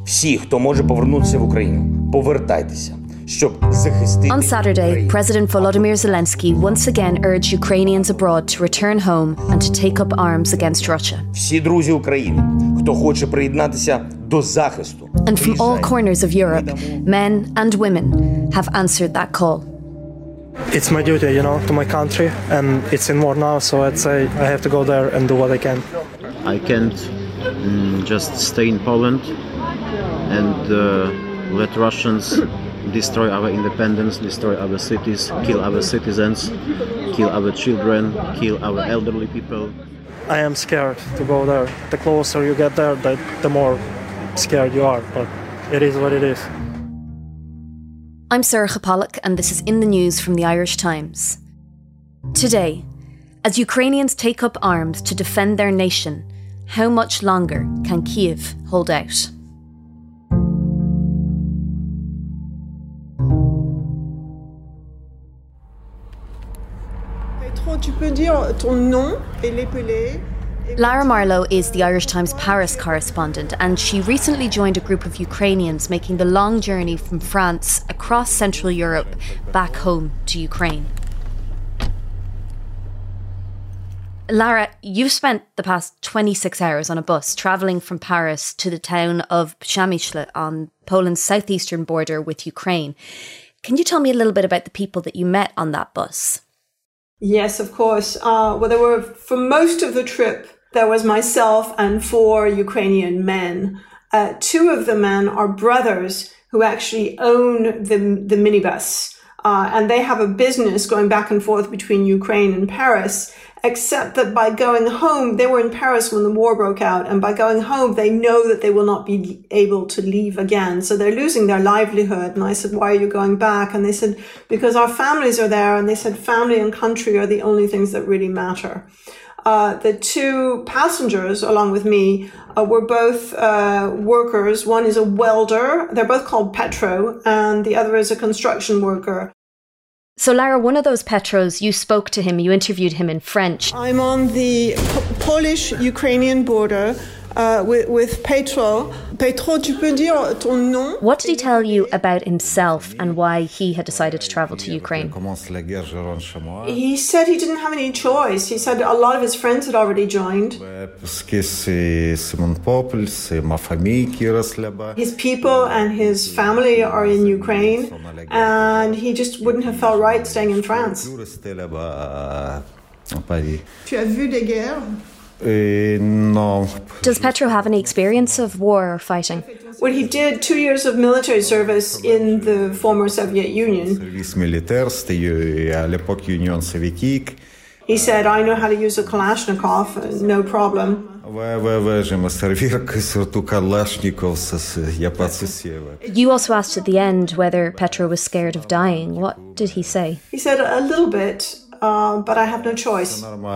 Всі, хто може повернутися в Україну, повертайтеся, щоб захистити. On Saturday, President Volodymyr Zelensky once again urged Ukrainians abroad to return home and to take up arms against Russia. Всі друзі України, хто хоче приєднатися до захисту. And from all corners of Europe, men and women have answered that call. It's my duty, to my country, and it's in war now, so I'd say I have to go there and do what I can. I can't just stay in Poland and let Russians destroy our independence, destroy our cities, kill our citizens, kill our children, kill our elderly people. I am scared to go there. The closer you get there, the more scared you are, but it is what it is. I'm Sorcha Pollack, and this is In the News from the Irish Times. Today, as Ukrainians take up arms to defend their nation, how much longer can Kyiv hold out? Tu peux dire ton nom et l'épeler. Lara Marlowe is the Irish Times Paris correspondent, and she recently joined a group of Ukrainians making the long journey from France across Central Europe back home to Ukraine. Lara, you've spent the past 26 hours on a bus travelling from Paris to the town of Przemyśl on Poland's southeastern border with Ukraine. Can you tell me a little bit about the people that you met on that bus? Yes, of course. There were, for most of the trip, there was myself and 4 Ukrainian men. 2 of the men are brothers who actually own the minibus. And they have a business going back and forth between Ukraine and Paris, except that by going home, they were in Paris when the war broke out, and by going home, they know that they will not be able to leave again. So they're losing their livelihood. And I said, why are you going back? And they said, because our families are there. And they said, family and country are the only things that really matter. The 2 passengers, along with me, were both workers. One is a welder. They're both called Petro, and the other is a construction worker. So, Lara, one of those Petros, you spoke to him, you interviewed him in French. I'm on the Polish-Ukrainian border with Petro. Petro, tu peux dire ton nom? What did he tell you about himself and why he had decided to travel to Ukraine? He said he didn't have any choice. He said a lot of his friends had already joined. His people and his family are in Ukraine, and he just wouldn't have felt right staying in France. Tu as vu des guerres? No. Does Petro have any experience of war or fighting? Well, he did 2 years of military service in the former Soviet Union. He said, I know how to use a Kalashnikov, no problem. You also asked at the end whether Petro was scared of dying. What did he say? He said, a little bit, but I have no choice.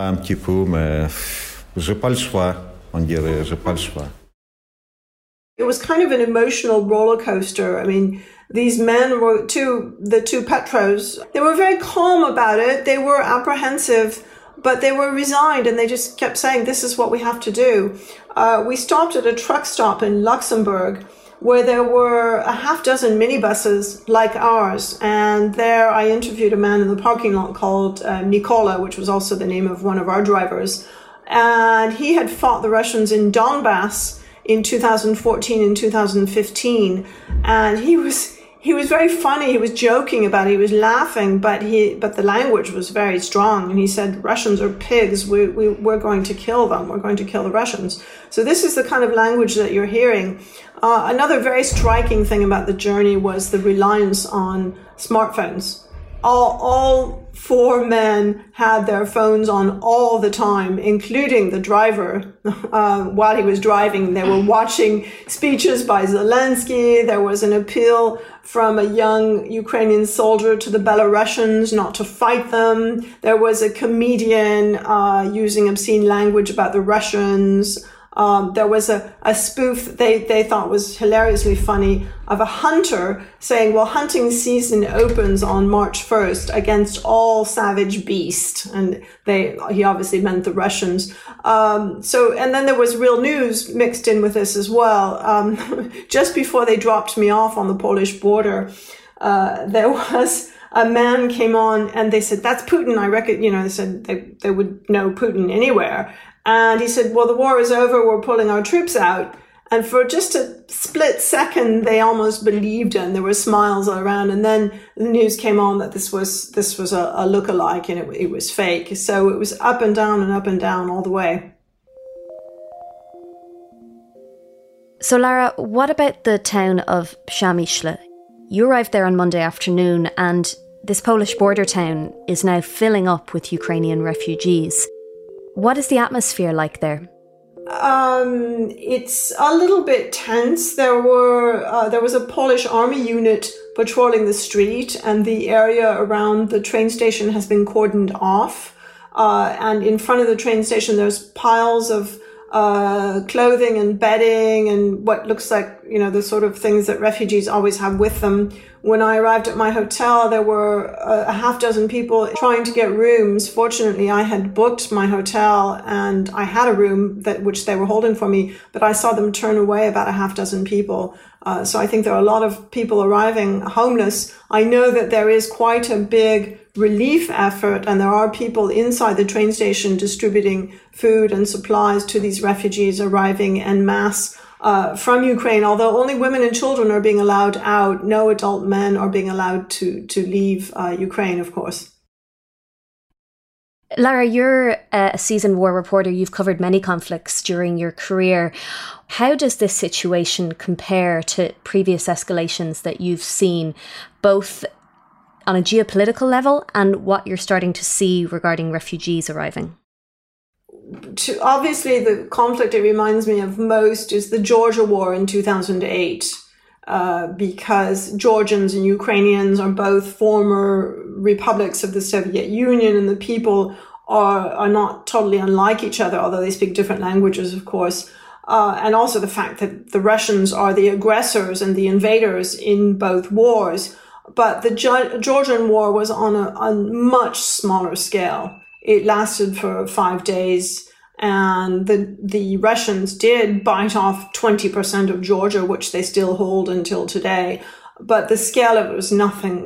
It was kind of an emotional roller coaster. I mean, these men were the 2 Petros. They were very calm about it. They were apprehensive, but they were resigned, and they just kept saying, this is what we have to do. We stopped at a truck stop in Luxembourg where there were a half dozen minibuses like ours. And there I interviewed a man in the parking lot called Nikola, which was also the name of one of our drivers. And he had fought the Russians in Donbass in 2014 and 2015. And he was very funny. He was joking about it. He was laughing, but the language was very strong. And he said, Russians are pigs. We're going to kill them. We're going to kill the Russians. So this is the kind of language that you're hearing. Another very striking thing about the journey was the reliance on smartphones. All 4 men had their phones on all the time, including the driver. While he was driving, they were watching speeches by Zelensky. There was an appeal from a young Ukrainian soldier to the Belarusians not to fight them. There was a comedian using obscene language about the Russians. There was a spoof that they thought was hilariously funny of a hunter saying, well, hunting season opens on March 1st against all savage beast. And he obviously meant the Russians. And then there was real news mixed in with this as well. Just before they dropped me off on the Polish border, there was a man came on and they said, that's Putin. I reckon, they said they would know Putin anywhere. And he said, well, the war is over. We're pulling our troops out. And for just a split second, they almost believed it. And there were smiles all around. And then the news came on that this was a lookalike and it was fake. So it was up and down all the way. So Lara, what about the town of Przemyśl? You arrived there on Monday afternoon, and this Polish border town is now filling up with Ukrainian refugees. What is the atmosphere like there? It's a little bit tense. There was a Polish army unit patrolling the street, and the area around the train station has been cordoned off. And in front of the train station, there's piles of clothing and bedding and what looks like, the sort of things that refugees always have with them. When I arrived at my hotel, there were a half dozen people trying to get rooms. Fortunately, I had booked my hotel and I had a room which they were holding for me, but I saw them turn away about a half dozen people. So I think there are a lot of people arriving homeless. I know that there is quite a big relief effort, and there are people inside the train station distributing food and supplies to these refugees arriving en masse from Ukraine, although only women and children are being allowed out. No adult men are being allowed to leave Ukraine, of course. Lara, you're a seasoned war reporter. You've covered many conflicts during your career. How does this situation compare to previous escalations that you've seen, both on a geopolitical level and what you're starting to see regarding refugees arriving? Obviously, the conflict it reminds me of most is the Georgia War in 2008, because Georgians and Ukrainians are both former republics of the Soviet Union, and the people are not totally unlike each other, although they speak different languages, of course. And also the fact that the Russians are the aggressors and the invaders in both wars. But the Georgian war was on a much smaller scale. It lasted for 5 days, and the Russians did bite off 20% of Georgia, which they still hold until today. But the scale of it was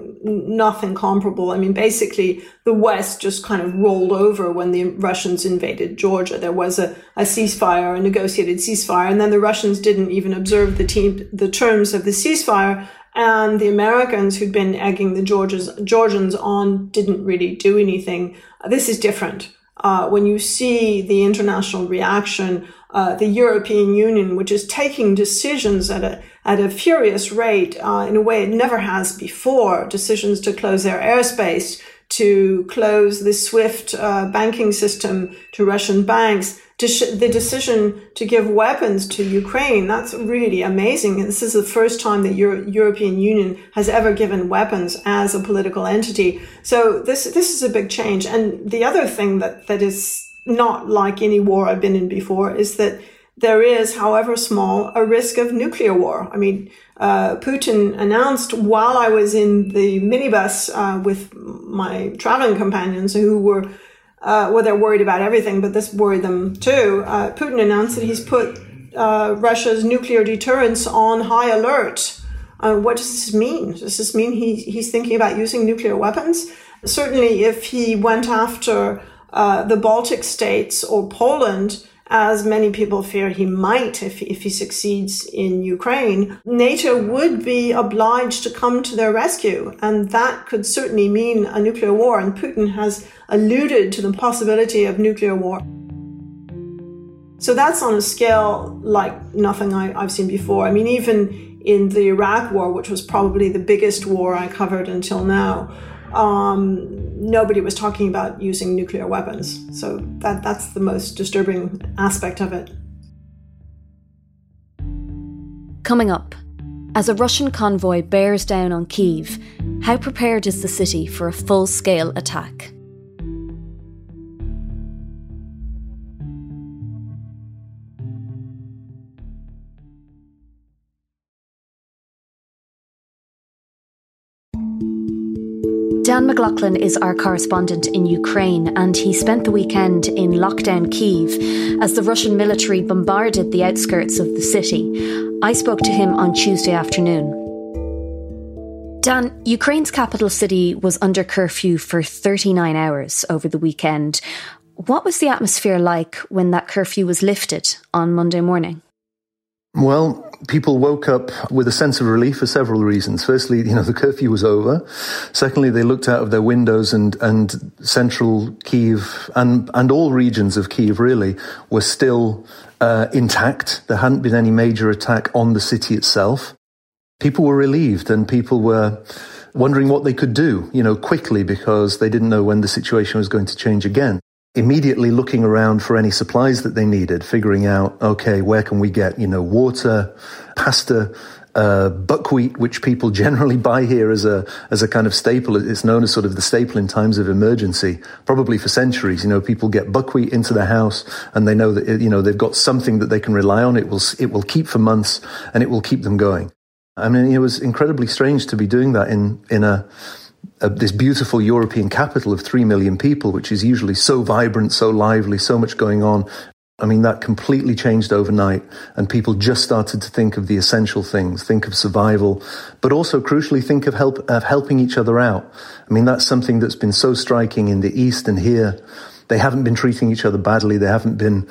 nothing comparable. I mean, basically, the West just kind of rolled over when the Russians invaded Georgia. There was a ceasefire, a negotiated ceasefire, and then the Russians didn't even observe the terms of the ceasefire. And the Americans who'd been egging the Georgians on didn't really do anything. This is different. When you see the international reaction, the European Union, which is taking decisions at a furious rate, in a way it never has before, decisions to close their airspace, to close the SWIFT banking system to Russian banks, the decision to give weapons to Ukraine. That's really amazing. This is the first time the European Union has ever given weapons as a political entity. So this is a big change. And the other thing that is not like any war I've been in before is that there is, however small, a risk of nuclear war. I mean, Putin announced while I was in the minibus with my traveling companions who were they're worried about everything, but this worried them too. Putin announced that he's put Russia's nuclear deterrence on high alert. What does this mean? Does this mean he's thinking about using nuclear weapons? Certainly, if he went after the Baltic states or Poland, as many people fear he might if he succeeds in Ukraine, NATO would be obliged to come to their rescue. And that could certainly mean a nuclear war. And Putin has alluded to the possibility of nuclear war. So that's on a scale like nothing I've seen before. I mean, even in the Iraq war, which was probably the biggest war I covered until now, nobody was talking about using nuclear weapons. So that's the most disturbing aspect of it. Coming up, as a Russian convoy bears down on Kyiv, how prepared is the city for a full-scale attack? Dan McLaughlin is our correspondent in Ukraine, and he spent the weekend in lockdown Kyiv as the Russian military bombarded the outskirts of the city. I spoke to him on Tuesday afternoon. Dan, Ukraine's capital city was under curfew for 39 hours over the weekend. What was the atmosphere like when that curfew was lifted on Monday morning? Well, people woke up with a sense of relief for several reasons. Firstly, the curfew was over. Secondly, they looked out of their windows and central Kyiv and all regions of Kyiv really were still intact. There hadn't been any major attack on the city itself. People were relieved and people were wondering what they could do, quickly, because they didn't know when the situation was going to change again. Immediately looking around for any supplies that they needed, figuring out, okay, where can we get, water, pasta, buckwheat, which people generally buy here as a kind of staple. It's known as sort of the staple in times of emergency, probably for centuries. People get buckwheat into their house and they know that, they've got something that they can rely on. It will keep for months and it will keep them going. I mean, it was incredibly strange to be doing that in this beautiful European capital of 3 million people, which is usually so vibrant, so lively, so much going on. I mean, that completely changed overnight, and people just started to think of the essential things, think of survival, but also crucially think of helping each other out. I mean, that's something that's been so striking in the East and here. They haven't been treating each other badly. There hasn't been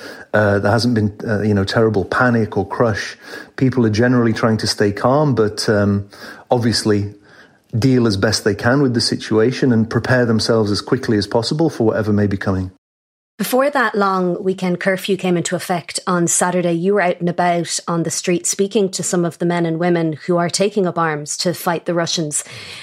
terrible panic or crush. People are generally trying to stay calm, but obviously deal as best they can with the situation and prepare themselves as quickly as possible for whatever may be coming. Before that long weekend curfew came into effect on Saturday, you were out and about on the street speaking to some of the men and women who are taking up arms to fight the Russians.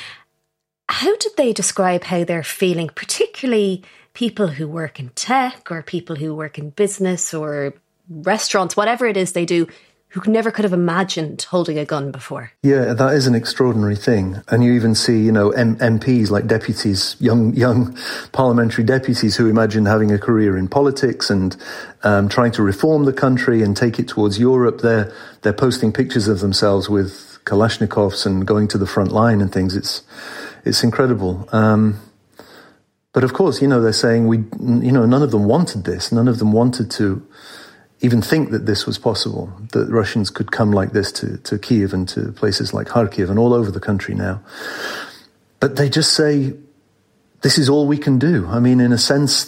How did they describe how they're feeling, particularly people who work in tech or people who work in business or restaurants, whatever it is they do, who never could have imagined holding a gun before? Yeah, that is an extraordinary thing. And you even see, MPs, like deputies, young parliamentary deputies who imagine having a career in politics and trying to reform the country and take it towards Europe. They're posting pictures of themselves with Kalashnikovs and going to the front line and things. It's incredible. But of course, they're saying none of them wanted this. None of them wanted to even think that this was possible, that Russians could come like this to Kyiv and to places like Kharkiv and all over the country now. But they just say, this is all we can do. I mean, in a sense,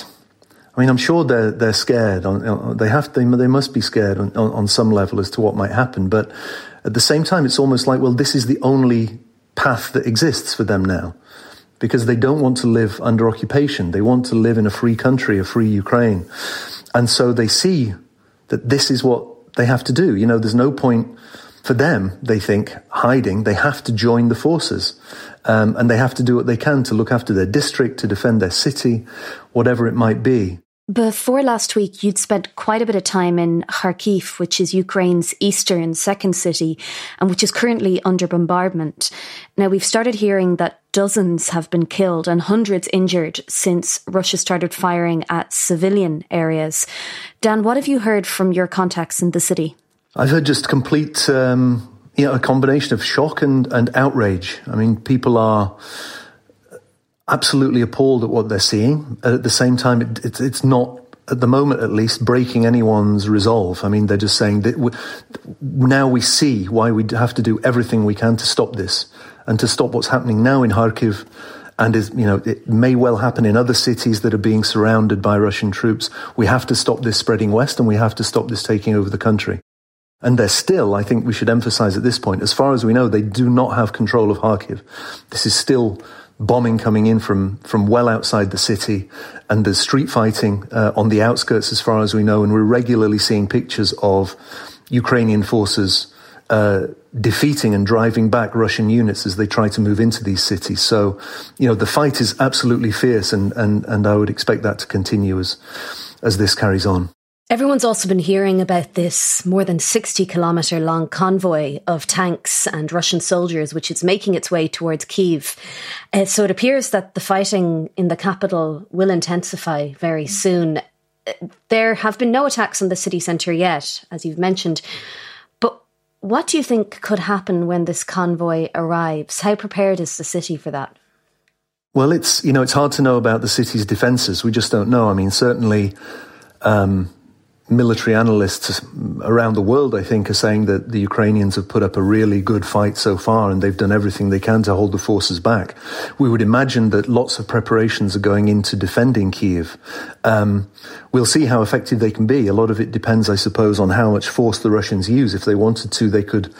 I'm sure they're scared. They must be scared on some level as to what might happen. But at the same time, it's almost like, well, this is the only path that exists for them now, because they don't want to live under occupation. They want to live in a free country, a free Ukraine. And so they see that this is what they have to do. There's no point for them, they think, hiding. They have to join the forces. And they have to do what they can to look after their district, to defend their city, whatever it might be. Before last week, you'd spent quite a bit of time in Kharkiv, which is Ukraine's eastern second city, and which is currently under bombardment. Now, we've started hearing that dozens have been killed and hundreds injured since Russia started firing at civilian areas. Dan, what have you heard from your contacts in the city? I've heard just complete, a combination of shock and outrage. I mean, people are absolutely appalled at what they're seeing. At the same time, it's not, at the moment at least, breaking anyone's resolve. I mean, they're just saying that now we see why we have to do everything we can to stop this and to stop what's happening now in Kharkiv. And it may well happen in other cities that are being surrounded by Russian troops. We have to stop this spreading west, and we have to stop this taking over the country. And they're still, I think we should emphasize at this point, as far as we know, they do not have control of Kharkiv. This is still bombing coming in from well outside the city, and there's street fighting on the outskirts as far as we know, and we're regularly seeing pictures of Ukrainian forces defeating and driving back Russian units as they try to move into these cities. So, the fight is absolutely fierce, and I would expect that to continue as this carries on. Everyone's also been hearing about this more than 60-kilometre long convoy of tanks and Russian soldiers, which is making its way towards Kyiv. So it appears that the fighting in the capital will intensify very soon. There have been no attacks on the city centre yet, as you've mentioned. But what do you think could happen when this convoy arrives? How prepared is the city for that? Well, it's hard to know about the city's defences. We just don't know. I mean, certainly military analysts around the world, I think, are saying that the Ukrainians have put up a really good fight so far and they've done everything they can to hold the forces back. We would imagine that lots of preparations are going into defending Kyiv. We'll see how effective they can be. A lot of it depends, I suppose, on how much force the Russians use. If they wanted to, they could,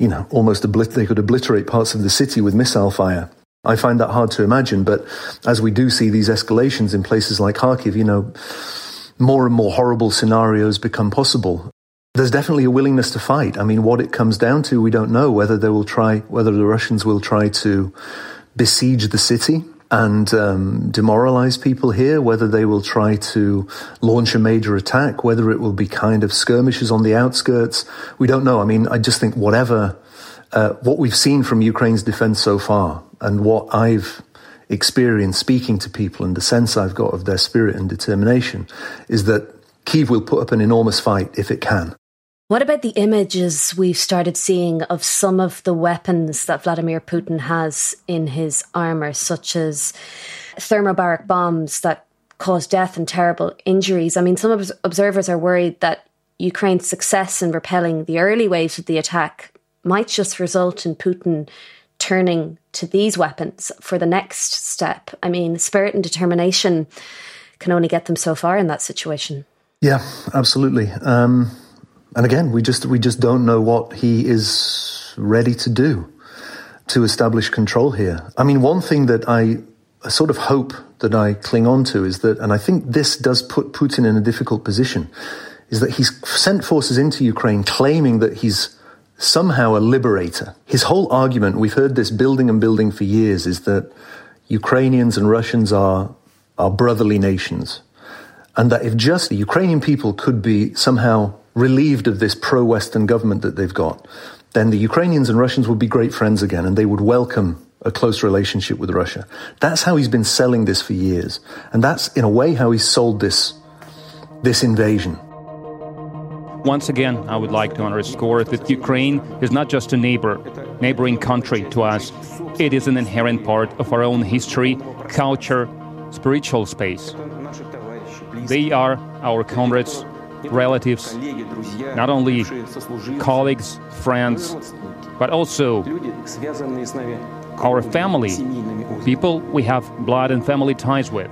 they could obliterate parts of the city with missile fire. I find that hard to imagine, but as we do see these escalations in places like Kharkiv, more and more horrible scenarios become possible. There's definitely a willingness to fight. I mean, what it comes down to, we don't know. Whether the Russians will try to besiege the city and demoralize people here, whether they will try to launch a major attack, whether it will be kind of skirmishes on the outskirts. We don't know. I mean, I just think what we've seen from Ukraine's defense so far and what I've experience speaking to people and the sense I've got of their spirit and determination is that Kyiv will put up an enormous fight if it can. What about the images we've started seeing of some of the weapons that Vladimir Putin has in his armour, such as thermobaric bombs that cause death and terrible injuries? I mean, some observers are worried that Ukraine's success in repelling the early waves of the attack might just result in Putin turning to these weapons for the next step. I mean, spirit and determination can only get them so far in that situation. Yeah, absolutely. And again, we just don't know what he is ready to do to establish control here. I mean, one thing that I sort of hope that I cling on to is that, and I think this does put Putin in a difficult position, is that he's sent forces into Ukraine claiming that he's somehow a liberator. His whole argument, we've heard this building and building for years, is that Ukrainians and Russians are brotherly nations. And that if just the Ukrainian people could be somehow relieved of this pro-Western government that they've got, then the Ukrainians and Russians would be great friends again and they would welcome a close relationship with Russia. That's how he's been selling this for years. And that's, in a way, how he's sold this invasion. Once again, I would like to underscore that Ukraine is not just a neighboring country to us. It is an inherent part of our own history, culture, spiritual space. They are our comrades, relatives, not only colleagues, friends, but also our family, people we have blood and family ties with.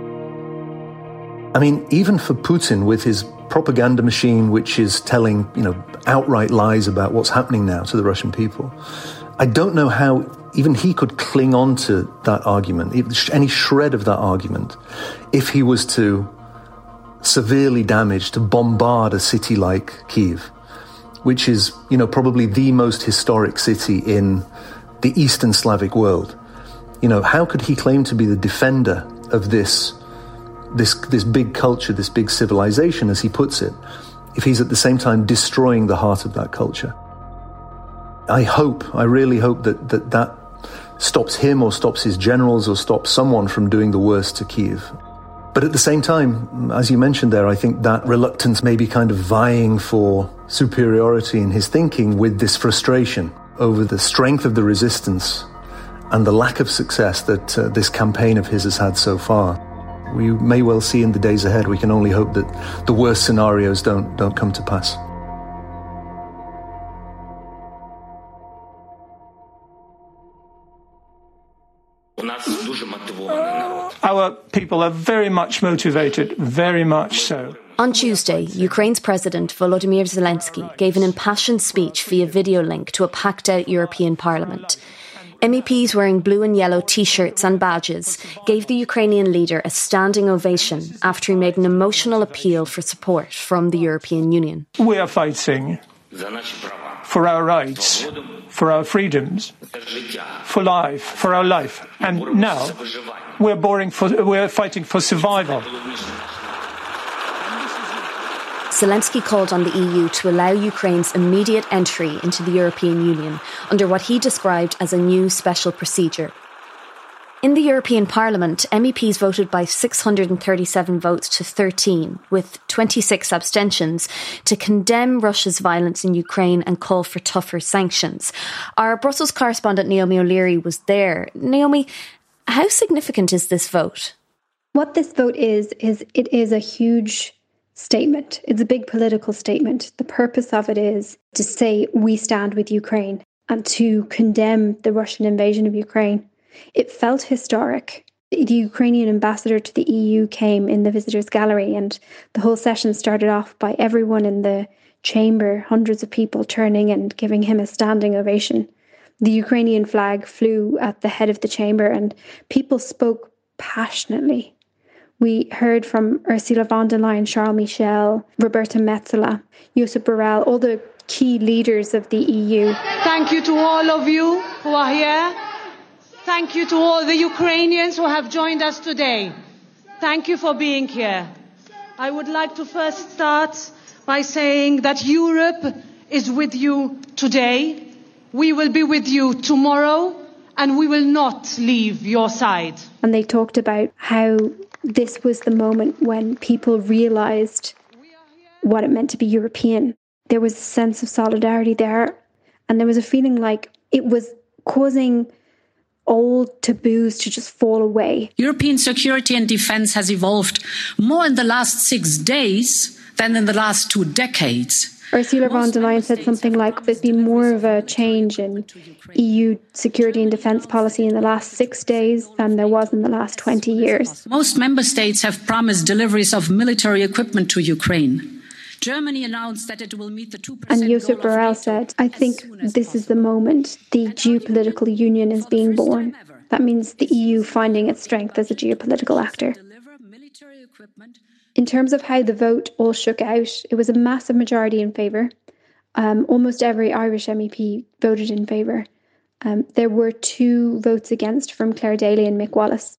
I mean, even for Putin, with his propaganda machine, which is telling, outright lies about what's happening now to the Russian people, I don't know how even he could cling on to that argument, any shred of that argument, if he was to severely damage, to bombard a city like Kyiv, which is, probably the most historic city in the Eastern Slavic world. How could he claim to be the defender of this big culture, this big civilization, as he puts it, if he's at the same time destroying the heart of that culture? I really hope that stops him or stops his generals or stops someone from doing the worst to Kyiv. But at the same time, as you mentioned there, I think that reluctance may be kind of vying for superiority in his thinking with this frustration over the strength of the resistance and the lack of success that this campaign of his has had so far. We may well see in the days ahead. We can only hope that the worst scenarios don't come to pass. Our people are very much motivated, very much so. On Tuesday, Ukraine's President Volodymyr Zelensky gave an impassioned speech via video link to a packed-out European Parliament. MEPs wearing blue and yellow T-shirts and badges gave the Ukrainian leader a standing ovation after he made an emotional appeal for support from the European Union. We are fighting for our rights, for our freedoms, for life, for our life. And now we're fighting for survival. Zelensky called on the EU to allow Ukraine's immediate entry into the European Union under what he described as a new special procedure. In the European Parliament, MEPs voted by 637 votes to 13, with 26 abstentions, to condemn Russia's violence in Ukraine and call for tougher sanctions. Our Brussels correspondent Naomi O'Leary was there. Naomi, How significant is this vote? What this vote is it is a huge statement. It's a big political statement. The purpose of it is to say we stand with Ukraine and to condemn the Russian invasion of Ukraine. It felt historic. The Ukrainian ambassador to the EU came in the visitors' gallery, and the whole session started off by everyone in the chamber, hundreds of people turning and giving him a standing ovation. The Ukrainian flag flew at the head of the chamber and people spoke passionately. We heard from Ursula von der Leyen, Charles Michel, Roberta Metsola, Josep Borrell, all the key leaders of the EU. Thank you to all of you who are here. Thank you to all the Ukrainians who have joined us today. Thank you for being here. I would like to first start by saying that Europe is with you today. We will be with you tomorrow, and we will not leave your side. And they talked about how this was the moment when people realised what it meant to be European. There was a sense of solidarity there, and there was a feeling like it was causing old taboos to just fall away. European security and defence has evolved more in the last 6 days than in the last 2 decades. Ursula von der Leyen said something like, there's been more of a change in EU security and defence policy in the last 6 days than there was in the last 20 years. Most member states have promised deliveries of military equipment to Ukraine. Germany announced that it will meet the 2% And Josep Borrell said, I think this is the moment the geopolitical union is being born. That means the EU finding its strength as a geopolitical actor. In terms of how the vote all shook out, it was a massive majority in favour. Almost every Irish MEP voted in favour. There were 2 votes against from Claire Daly and Mick Wallace.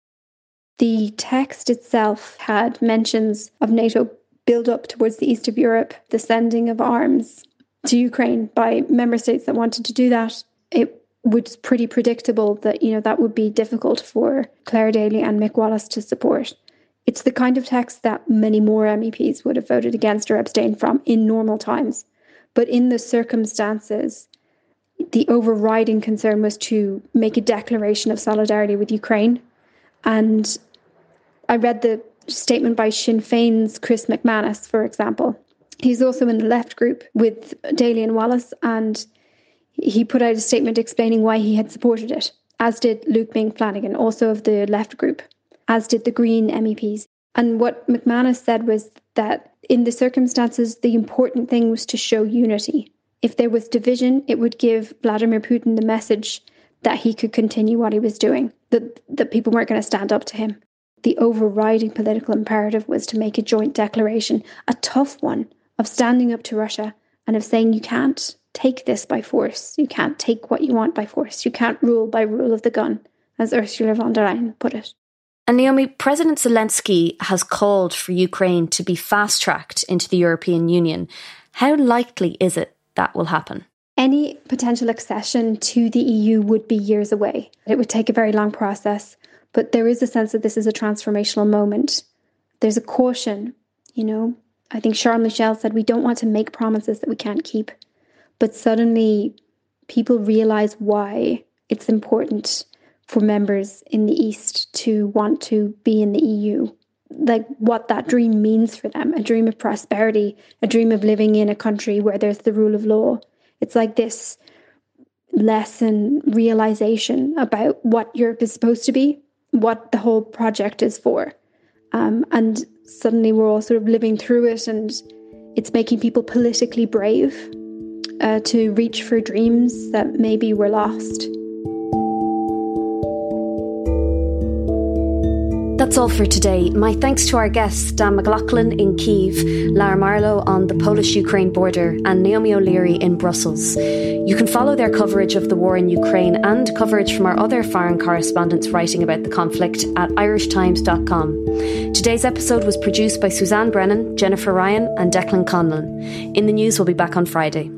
The text itself had mentions of NATO build-up towards the east of Europe, the sending of arms to Ukraine by member states that wanted to do that. It was pretty predictable that, that would be difficult for Claire Daly and Mick Wallace to support. It's the kind of text that many more MEPs would have voted against or abstained from in normal times. But in the circumstances, the overriding concern was to make a declaration of solidarity with Ukraine. And I read the statement by Sinn Féin's Chris McManus, for example. He's also in the left group with Daly and Wallace, and he put out a statement explaining why he had supported it, as did Luke Ming Flanagan, also of the left group, as did the Green MEPs. And what McManus said was that in the circumstances, the important thing was to show unity. If there was division, it would give Vladimir Putin the message that he could continue what he was doing, that people weren't going to stand up to him. The overriding political imperative was to make a joint declaration, a tough one, of standing up to Russia and of saying you can't take this by force. You can't take what you want by force. You can't rule by rule of the gun, as Ursula von der Leyen put it. And Naomi, President Zelensky has called for Ukraine to be fast-tracked into the European Union. How likely is it that will happen? Any potential accession to the EU would be years away. It would take a very long process. But there is a sense that this is a transformational moment. There's a caution, I think Charles Michel said we don't want to make promises that we can't keep. But suddenly people realise why it's important for members in the East to want to be in the EU. Like what that dream means for them, a dream of prosperity, a dream of living in a country where there's the rule of law. It's like this lesson, realisation about what Europe is supposed to be, what the whole project is for. And suddenly we're all sort of living through it, and it's making people politically brave to reach for dreams that maybe were lost. That's all for today. My thanks to our guests, Dan McLaughlin in Kyiv, Lara Marlowe on the Polish-Ukraine border, and Naomi O'Leary in Brussels. You can follow their coverage of the war in Ukraine and coverage from our other foreign correspondents writing about the conflict at irishtimes.com. Today's episode was produced by Suzanne Brennan, Jennifer Ryan and Declan Conlon. In the News will be back on Friday.